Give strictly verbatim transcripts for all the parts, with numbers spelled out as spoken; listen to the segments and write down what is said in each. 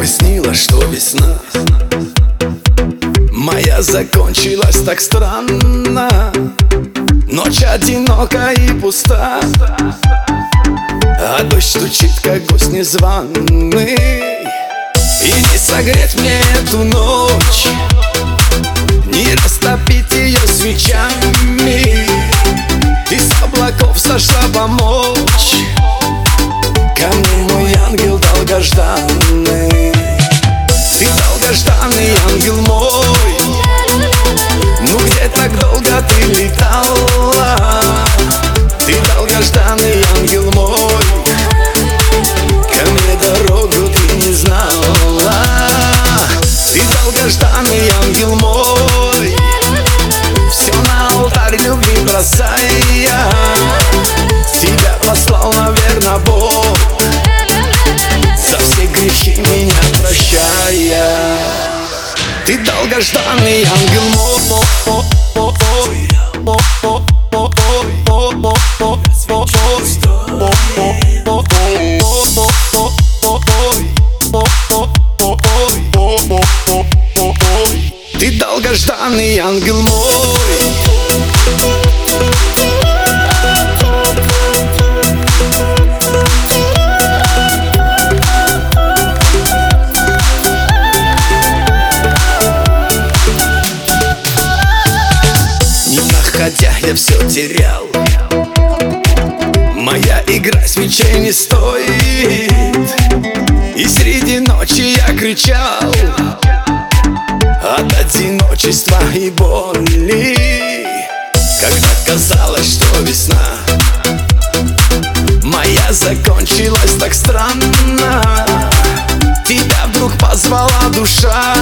бы снилось, что весна моя закончилась так странно. Ночь одинока и пуста, а дождь стучит, как гость незваный. И не согреть мне эту ночь, не растопить ее свечами. И с облаков сошла помочь ко мне мой ангел долгожданный. Ты долгожданный ангел мой, ну где так долго ты летала? Ты долгожданный ангел мой, ко мне дорогу ты не знала. Ты долгожданный ангел мой, все на алтарь любви бросая. Тебя послал, наверно, Бог, за все грехи меня прощая. Ты долгожданный ангел мой, ты долгожданный ангел мой. Хотя я все терял, моя игра свечей не стоит. И среди ночи я кричал от одиночества и боли, когда казалось, что весна моя закончилась так странно. Тебя вдруг позвала душа,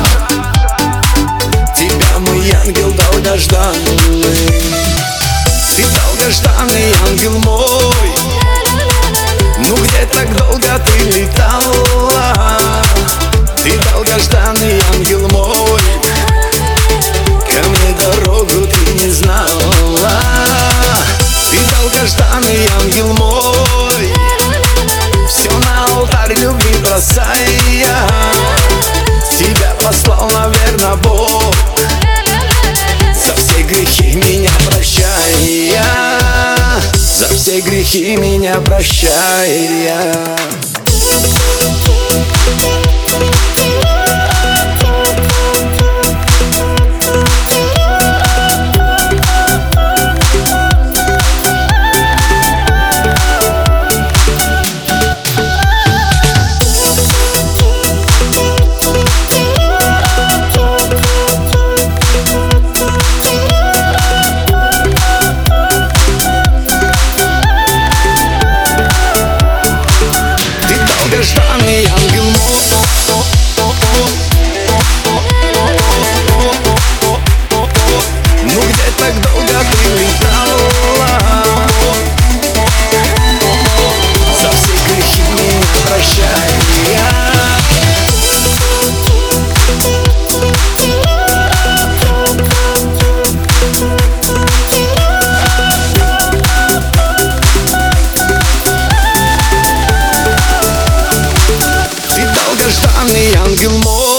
тебя мой ангел долгожданный. Ты долгожданный ангел мой, ну где так долго ты летала? Ты долгожданный ангел мой, ко мне дорогу ты не знала. Ты долгожданный ангел мой, все на алтарь любви бросая. Тебя послал, наверно, Бог, за все грехи меня прощая. За все грехи меня прощая. Долгожданный ангел мой, ну где так долго ты летала? За все грехи меня прощая. Долгожданный ангел мой.